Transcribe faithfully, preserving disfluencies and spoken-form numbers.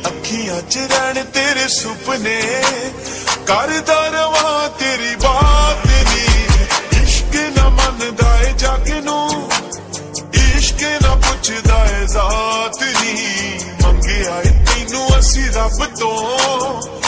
अखियां च रैन तेरे सुपने करदा रवां तेरी बात नी। इश्क न मनदा ए जग नू इश्क न पुछदा ए जात नी। मंगिया तैनू असी रब तो